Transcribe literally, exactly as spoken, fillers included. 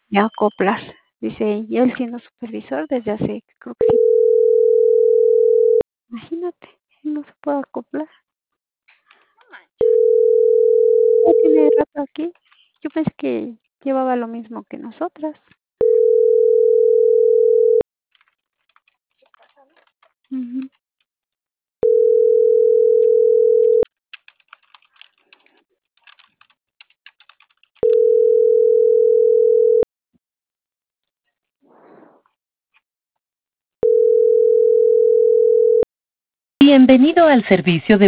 de acoplar. Dice, y él siendo supervisor desde hace, creo que sí. Imagínate, él no se puede acoplar. Ya tiene rato aquí. Yo pensé que llevaba lo mismo que nosotras. Ujú. Bienvenido al servicio de